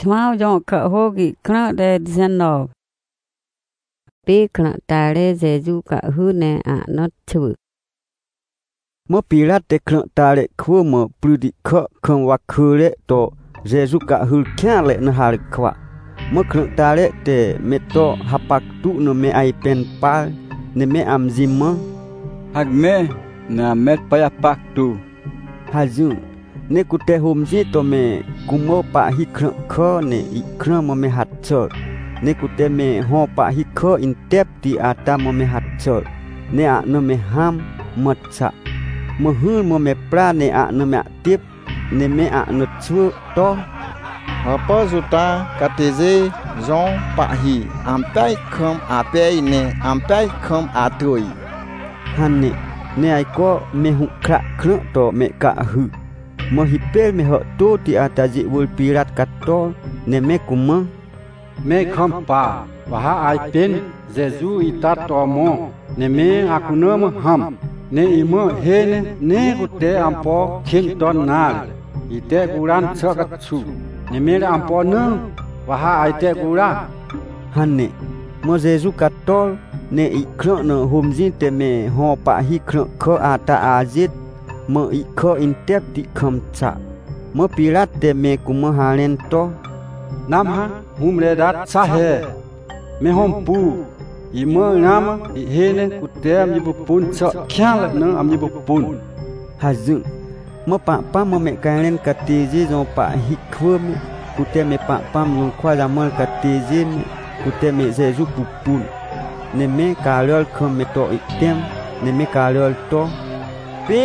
chmao jong ka hogi kna de zeno pe kna tare Giêsu ka hu ne a not chu mo pilat te kna tare khu mo prudi kha kham wa khule to Giêsu ka hu kya le na har kwa mo kna tare te me to hapak tu no me ai pen pa ne me am zimma hak me na met pa pak tu haju ne kute homji to me kumo pa hi khna kho ne I khna mo me hat chot ne kute me ho pa hi kho in tep ti ata mo me hat chot ne a no me ham mat cha mo hu mo me pra ne a no me tip ne me a no chu to apa zuta kateze zon pa hi am pai kham a pe ne am pai kham a tui hanne ne ai ko me hu kra khna to me ka hu mo hi pel me ho to ti ata ji wul pirat katto ne me kuma me kham pa wa ha ai pen Giêsu ita to mo ne me akuno mo ham ne imo he ne kute ampo khin don nal ite kuran chakat chu ne me ampo no wa ha ai te kura hanne mo Giêsu katol ne I khro no homji te me ho pa hi khro kho ata ajit mo I kho in tep ti kham cha mo pirat te me kuma halen to nam ha hum le dat sa he me hom pu I mo nam I he ne kute am yibu pun cha khyal no am yibu pun haju mo pa mo me kalen katiji zo pa hi khum kute me pa mo kwa la mo katiji kute me Giêsu pupun ne me kalol khom me to item ne me kalol to pi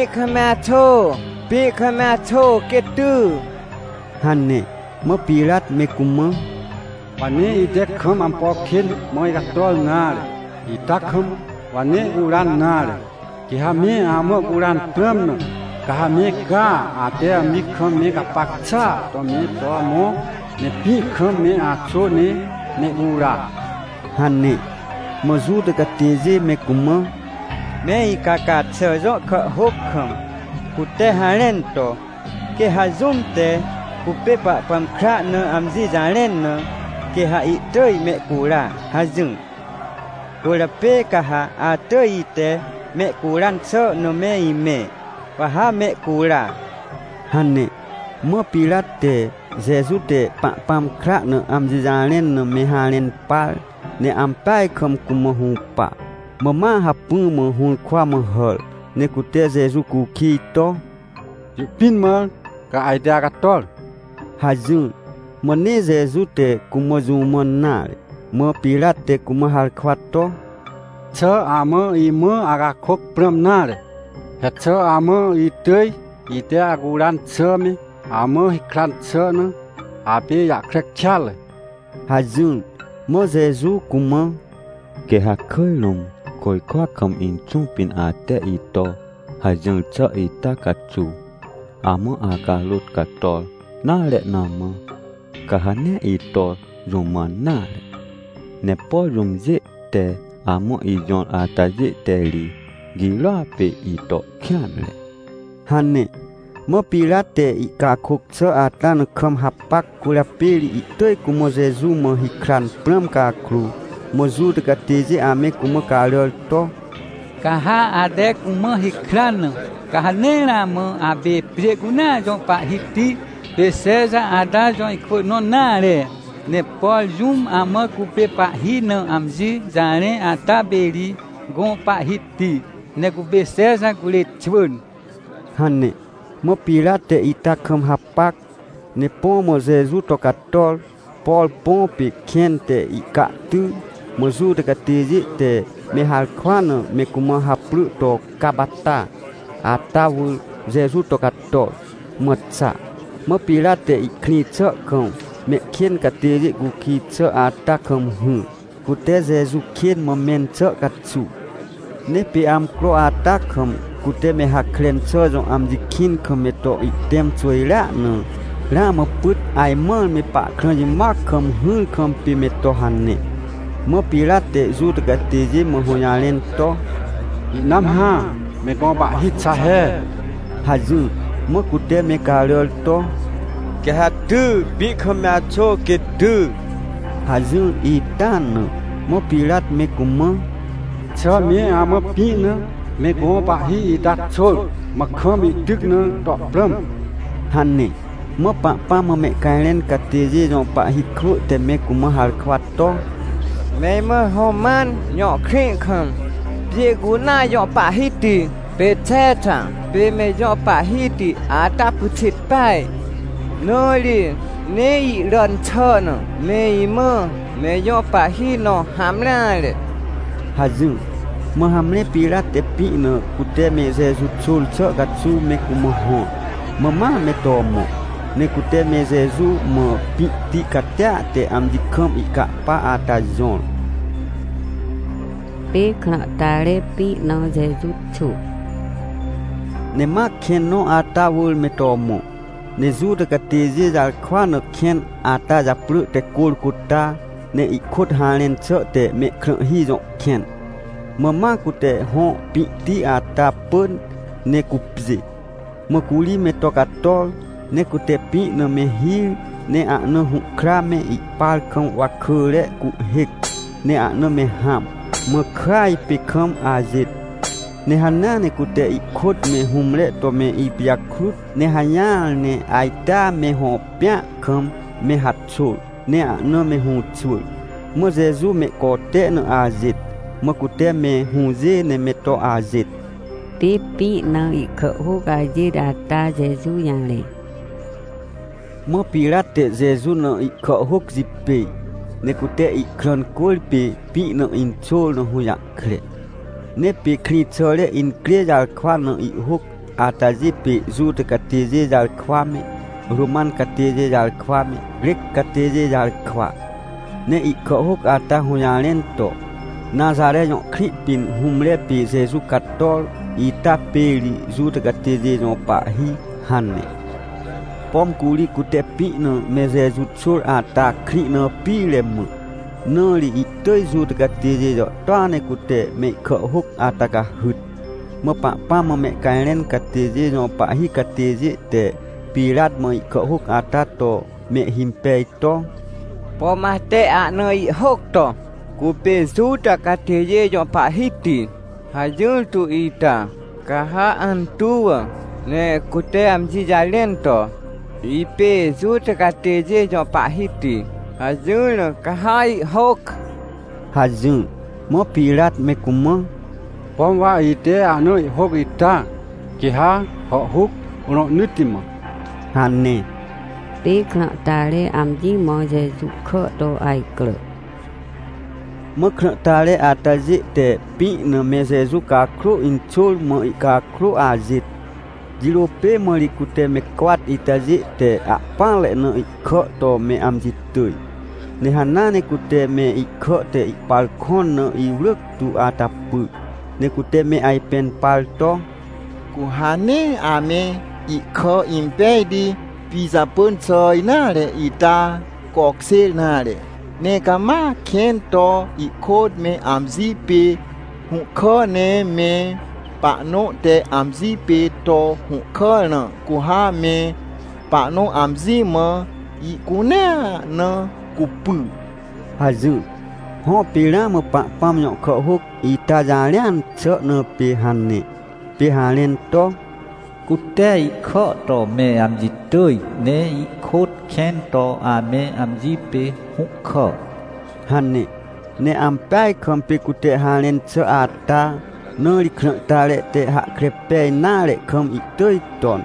khama tho ketu hanne mo pirat me kuma วันนี้อีเด็กขมอัมพอคินมอยกัตตอลนาเลยอีตักขมวันนี้อุรันนาเลยกิฮามีอามอุรันเติมนะกะฮามีกาอาเตอมีขมมีกับปักชาตัวมีตัวโมเนปีขมมีอาโซนี้เนอุราฮันนี่มจูดกะตีเจเมกุมเมอีกากาเซโซขะฮกขมกุเตฮาเลนโตเกฮาซุมเตกุเปปะปัมคระเนอัมซิจาเลนเนke ha I tơi mẹ cura ha dừng cô là pe cả ha a tơi te mẹ curan sợ no me I mẹ và ha mẹ cura hanne mo pilate Giêsu te pa pam kra no am jalen no me halen pa ne am pai khom kum hu pa mo ma ha pu mo hu kwa mo hol ne ku te Giêsu ku ki to yu pin ma ka ai da ka tol ha dừng mo ne Giêsu te kuma zu mo na mo pilate kuma har khwato chơ amo I mo aga khok pram na le ha chơ amo I tơi I te aguran chơ mi amo hi kran chơ no a pe ya krek chal ha jun mo Giêsu kuma ke ha khoi lom koi kwa kam in chung pin a te I to ha jung chơ I ta ka chu amo aga lut ka tol na le na mo kahane ito rumana ne po rumje te amo ijon ataje teli gila pe ito kyanle hanne mo pilate ika khok cha atan kham hapak kula peli itoi kumo Giêsu mo hikran pram ka kru mo jud ka teje ame kumo kalol to kaha ade kumo hikran kahane na mo abe preguna jon pa hiti Precisa ada jon iko non nare ne pol jum ama kupe pa hi no amji zare ataberi gon pa hiti ne kupe seza kule chun hanne mo pilate ita kham hapak ne pomo Giêsu to katol pol pompe kente ika tu mo zu de katiji te me hal khwana me kuma hapru to kabata atawu Giêsu to katol motsa mo pilate ikni cha khom me khen ka te ji gu khi cha ata khom hu ku te Giêsu khen mo men cha ka chu ne pe am kro ata khom ku te me ha klen cha jong am ji khin khom me to I tem choi la no la mo put ai mon me pa khon ji mak khom hu khom pi me to han ne mo pilate zu ta ka te ji mo ho ya len to nam ha me ko ba hit sa he ha ju mo ku te me ka rol to ke ha tu bi kham cho ke tu Hazun itan mo pirat me kuma cho mi am pi na me go pa hi dat chol ma kham bi dik na to pram hanne mo pa mo me kailen kateje jo pa hi khru te me kuma har khwat to me ma homan nyo khri kham pie gu na yo pa hi ti pe che cha pe me yo pa hi ti a ta pu chit pai no li ne i ran chơ na me i mơ me yo pa hi no ham la le Hazun mo hamle pirat te pi no kute me jesu chul cho gatsu me kuma ho mama me to mo ne kute me jesu mo pi ti katya te am di kham ika pa ata zon pe khna tare pi no jesu chu ne ma khen no ata wul me to mo ne zu de kateje jar khwa no khen ata ja pru te kul kutta ne ikot halen cho te me khra hi jo khen mama kute ho pi ti ata pun ne kupzi mo kuli me tokatol ne kute pi no me hi ne a no hu kra me ipal kham wa khule ku hek ne a no me ham mo khai pi kham azit ne hanna ne kute ikot me humle to me ipyakrut ne hanya ne aita me ho pya kham me hatsul ne a no me hu chul mo jesu me kote no azit mo kute me hu je ne me to azit te pi na i kho ho ga je da ta jesu yang le mo pirat te jesu no i kho hok zipe ne kute i kron kol pi no in chol no hu ya kre ne pi khri chole in kre jal khwa no i hok ata zipe zu te kateje jal khwa me roman kateje jal khwa me grek kateje jal khwa ne i kho hok ata hu ya len to Nazare yo khri pin humle pi jesu katol ita peli zu te kateje no pa hi hanne pom kuli kute pi no me jesu chur ata khri no pi le mu no li itoi zu te kateje jo tane kute me kho hok ata ka hut mo pa mo me kailen kateje no pa hi kateje te pirat mo kho hok ata to me himpe to pom te a no i hok to ku pe zu ta kateje jo pa hi ti ha jul tu ita ka ha an tu ne kute am ji jalen to i pe zu ta kateje jo pa hi ti ha jul ka hai hok Hazun mo pirat me kuma pom wa ite anoi hok ita ki ha ho huk uno nutima hanne pe khna tare am ji mo jesu kho to ai klo mo khna tale ataji te pi no me jesu ka kru in chul mo ka kru azit jilo pe mo likute me kwat itaji te a pale no ikho to me amji tui ne hanane kute me ikho te ipal khon no i ruk tu atapu ne kute me ai pen pal to ku hane ame ikho impedi pizza pun soi na le ita kok se na le ne kama khen to ikot me amzi pe hu kho ne me pa no te amzi pe to hu kho na ku ha me pa no amzi ma i ku na na ku pu Hazu ho pira mo pa pam yo kho huk ita jalian cho no pe hanne pe halen to kute i kho to me am ji tui ne i khot khen to a me am ji pe hu kho hanne ne am pai khom pe kute halen cho ata no ri khna ta le te ha krepe na le khom i toi ton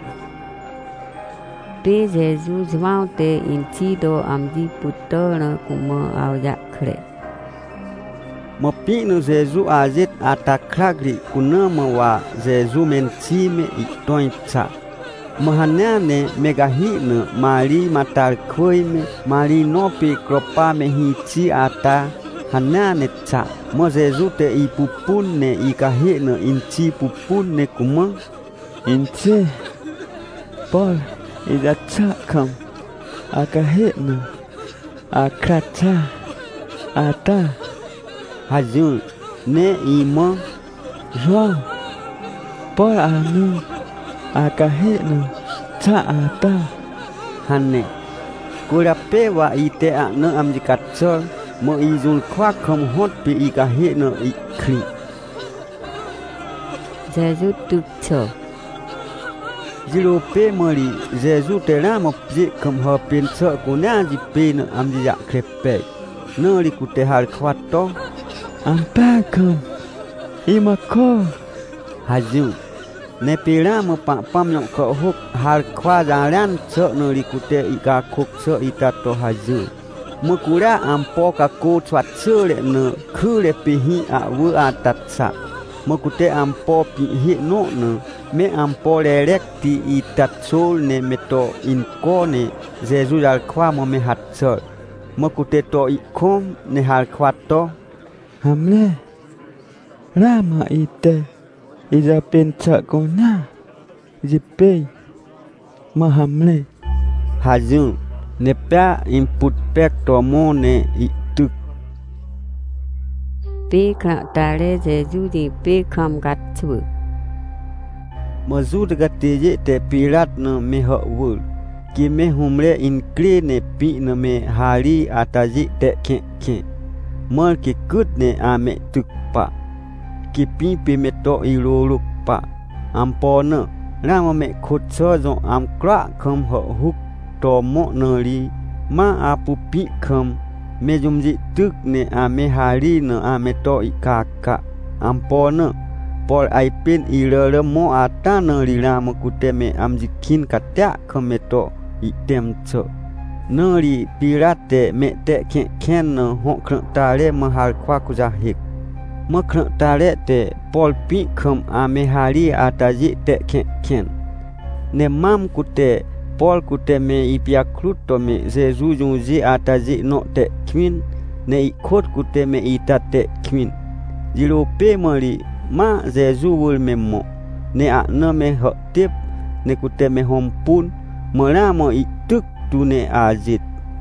pe jesu zwao te in chi do am ji puto na kuma au ya kre mo pi no jesu azit ata kragri kuna mo wa jesu men chi me i toin cha mo hanane mega hi no mari matar khoi me mari no pe kropa me hi chi ata hanane cha mo jesu te i pupun ne i ka hi no in chi pupun ne kuma in chi pol i da cha kam aka he no akracha ata Hazun ne i mo João por anu aka he no cha ata Hanne kurape wa ite akne am dikatsol mo izul kwa kham hot pi ikahe no ikri Giêsu tự chờ Jiro pe mari Giêsu te ra mo pje kham ho pen sợ ko na ji pe no am ji ya krepe no ri ku te har khwat to am pa kham ima ko haju ne pe ra mo pa pam no ko hok har khwa ja ran sợ no ri ku te ika khok sợ ita to haju mo kura am po ka ko chwat sợ le no khu le pe hi a wu a tat sa mo ku te am po pi hi no no me am po le rek ti itat sol ne me to in ko ne Giêsu al khwa mo me hat sợ mo ku te to I khom ne har khwat to hamle rama ite iza pen cha ko na jipe ma hamle haju ne pa input pek to mo ne I tu pe khra ta le Giêsu di pe kham gat chu mo zu de gate je te pirat no me ho wul ki me humre in kre ne pi no me hari ataji te khe mo ki kut ne ame tuk pa ki pi pe me to I ro lu pa am po no ra mo me khot so zo am kra kham ho huk to mo no ri ma apu pi kham me jum ji tuk ne ame hari no ame to I ka am po no Paul ai pin I re mo ata no ri ra mo kute me am ji kin katya khame to I tem cho no ri pirate me te khen no ho khn ta le ma har kwa ku ja hik mo khn ta le te Paul pi kham ame hari ata ji te khen ne mam kute Paul kute me I pia krut to me Giêsu jung ji ata ji no te kwin ne I khot kute me I ta te kwin jilo pe mari ma Giêsu wul me mo ne a no me ho tip ne kute me hom pun mo ra mo I tuk tu ne ajit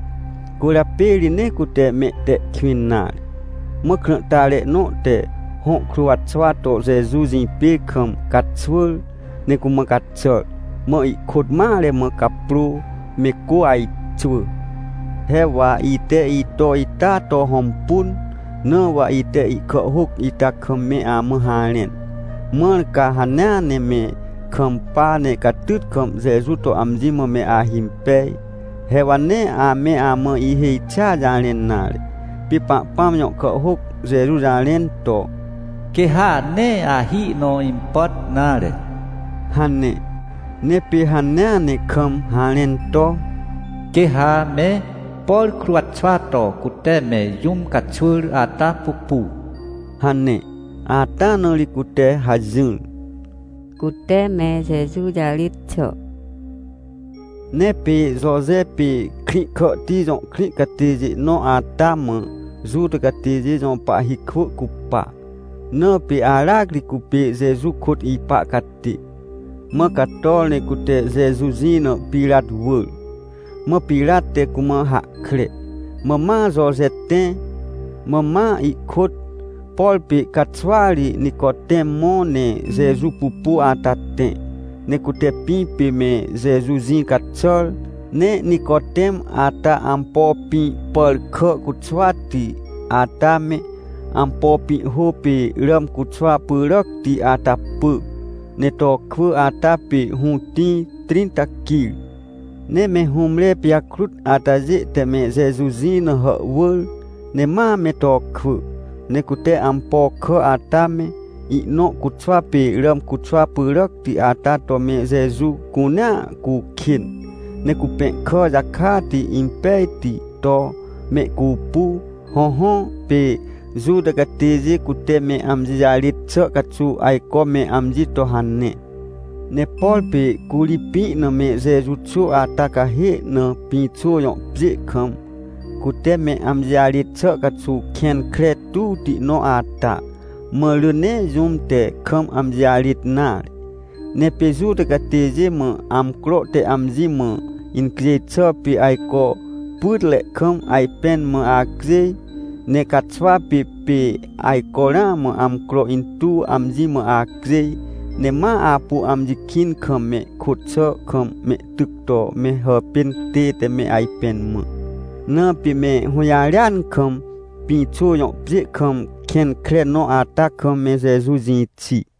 kura peri ne kute me te kwinar mo khn ta le no te ho kruat swa to Giêsu jin pe kham kat swul ne ku ma kat chol mo I khot ma le mo kapru me ko ai chu he wa I te I to I ta to hom pun no wa ite I kho huk ita kham me a mo ha len mo ka hana ne me kham pa ne ka tut kham Giêsu to am ji mo me a him pe he wa ne a me a mo I he cha ja len na pi pa pam yo kho huk Giêsu ja len to ke ha ne a hi no import na le hanne ne pi hana ne kham ha len to ke ha me Paul kruat swato kute me yum kachur ata pupu hanne ata no li kute hajun kute me Giêsu jalit cho ne pi zoze pi kri kho ti jong kri ka ti ji no ata mo zu de ka ti ji jong pa hi khu ku pa no pi ara kri ku pi Giêsu khot I pa ka ti mo ka tol ne kute Giêsu ji no pirat wul mo pirate kuma ha kre mo ma zo zete mo ma I khot Paul pi katswari Nicodemo ne Giêsu pupu atate ne kute pi pi me Giêsu zin katsol ne Nicodem ata ampo pi Paul kho kutswati ata me ampo pi ho pi ram kutswa purok ti ata pu ne to khu ata pi hu ti 30 kil ne me humle pia krut ataje te me Giêsu zin ho wul ne ma me to khu ne kute ampo kho ata me I no kutswa pe ram kutswa purok ti ata to me Giêsu kuna ku khin ne ku pe kho jakha ti impe ti to me ku pu ho pe zu daga teje kute me amji jalit cho kachu ai ko me amji to hanne ne Paul pe kuli pi no me Giêsu chu ata ka he no pi chu yo pje kham kute me amjali cho ka chu khen kre tu ti no ata mo lu ne zum te kham amjali na ne pe zu te ka te je mo am kro te amji mo in kre cho pi ai ko put le kham ai pen mo a kre ne ka chwa pi ai ko ra mo am kro in tu amji mo a kre ne ma apu am jikin kham me khut so kham me tuk to me ho pin te te me ai pen mu na pi me huyarian kham pi chu yo pi kham khen kre no ata kham me Jesu ji chi